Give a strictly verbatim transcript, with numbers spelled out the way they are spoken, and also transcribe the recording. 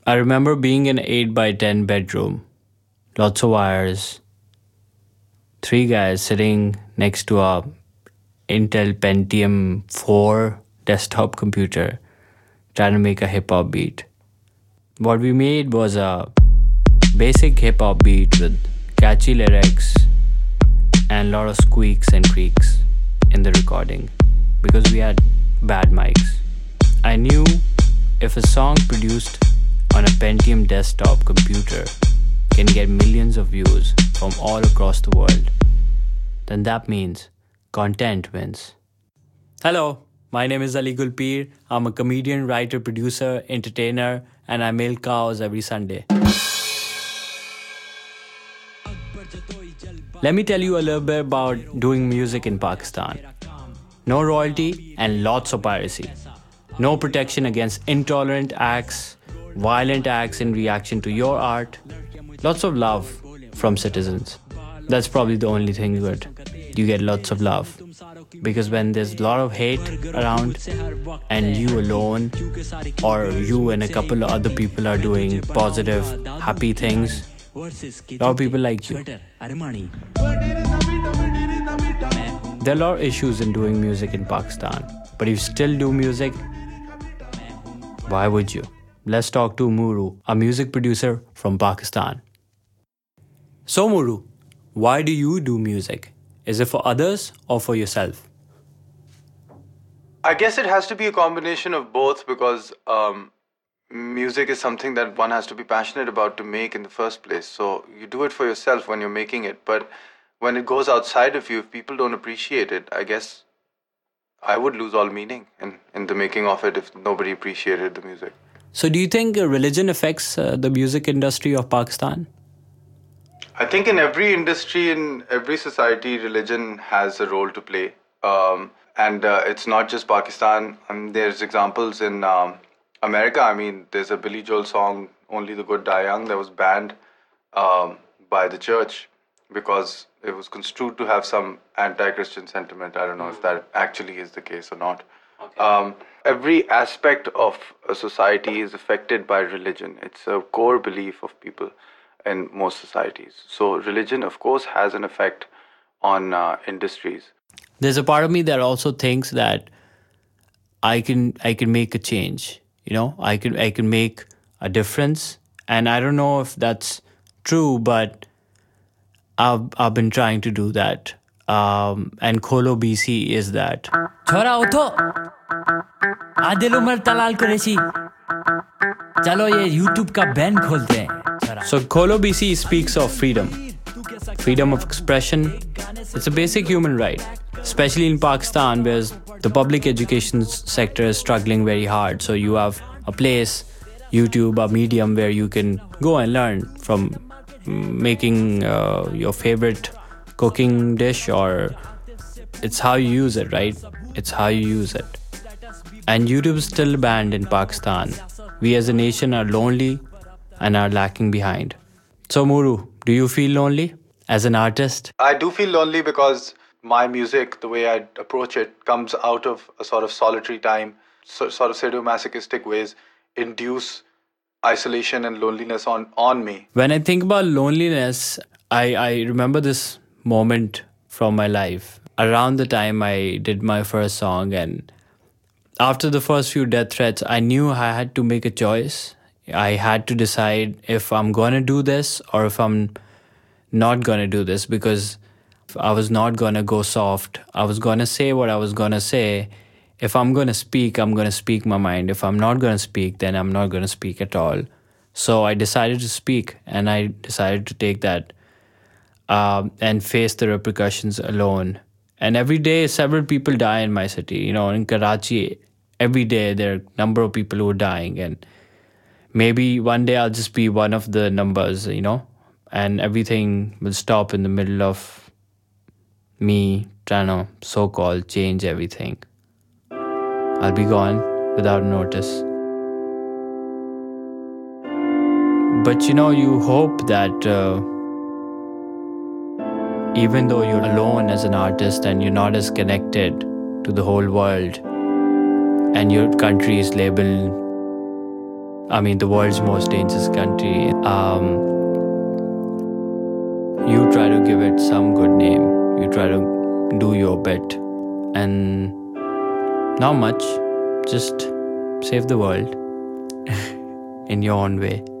I remember being in an eight by ten bedroom, lots of wires, three guys sitting next to a Intel Pentium four desktop computer trying to make a hip hop beat. What we made was a basic hip hop beat with catchy lyrics and a lot of squeaks and creaks in the recording because we had bad mics. I knew if a song produced on a Pentium desktop computer can get millions of views from all across the world, then that means content wins. Hello, my name is Ali Gulpir. I'm a comedian, writer, producer, entertainer, and I milk cows every Sunday. Let me tell you a little bit about doing music in Pakistan. No royalty and lots of piracy. No protection against intolerant acts, violent acts in reaction to your art. Lots of love from citizens. That's probably the only thing good. You get lots of love. Because when there's a lot of hate around and you alone or you and a couple of other people are doing positive, happy things, a lot of people like you. There are a lot of issues in doing music in Pakistan, but if you still do music, why would you? Let's talk to Muru, a music producer from Pakistan. So Muru, why do you do music? Is it for others or for yourself? I guess it has to be a combination of both because um, music is something that one has to be passionate about to make in the first place. So you do it for yourself when you're making it, but when it goes outside of you, if people don't appreciate it, I guess I would lose all meaning in, in the making of it if nobody appreciated the music. So do you think uh, religion affects uh, the music industry of Pakistan? I think in every industry, in every society, religion has a role to play. Um, and uh, it's not just Pakistan. I mean, there's examples in um, America. I mean, there's a Billy Joel song, Only the Good Die Young, that was banned um, by the church because it was construed to have some anti-Christian sentiment. I don't know if that actually is the case or not. Okay. Um, every aspect of a society is affected by religion. It's a core belief of people in most societies. So religion, of course, has an effect on uh, industries. There's a part of me that also thinks that I can I can make a change. You know, I can I can make a difference. And I don't know if that's true, but I've I've been trying to do that. Um, and Kholo B C is that. छोरा उठो आधे उम्र तलाल करेची चलो ये YouTube का ban खोलते हैं. So Kholo B C speaks of freedom, freedom of expression. It's a basic human right, especially in Pakistan, where the public education sector is struggling very hard. So you have a place, YouTube, a medium where you can go and learn from making uh, your favorite cooking dish, or it's how you use it, right? It's how you use it. And YouTube is still banned in Pakistan. We as a nation are lonely and are lacking behind. So Muru, do you feel lonely as an artist? I do feel lonely because my music, the way I approach it, comes out of a sort of solitary time, so, sort of sadomasochistic ways, induce isolation and loneliness on, on me. When I think about loneliness, I, I remember this moment from my life. Around the time I did my first song, and after the first few death threats, I knew I had to make a choice. I had to decide if I'm going to do this or if I'm not going to do this, because I was not going to go soft. I was going to say what I was going to say. If I'm going to speak, I'm going to speak my mind. If I'm not going to speak, then I'm not going to speak at all. So I decided to speak, and I decided to take that um, and face the repercussions alone. And every day, several people die in my city. You know, in Karachi, every day there are a number of people who are dying. And maybe one day I'll just be one of the numbers, you know, and everything will stop in the middle of me trying to so-called change everything. I'll be gone without notice. But, you know, you hope that uh, even though you're alone as an artist and you're not as connected to the whole world, and your country is labeled I mean, the world's most dangerous country. Um, you try to give it some good name. You try to do your bit. And not much. Just save the world in your own way.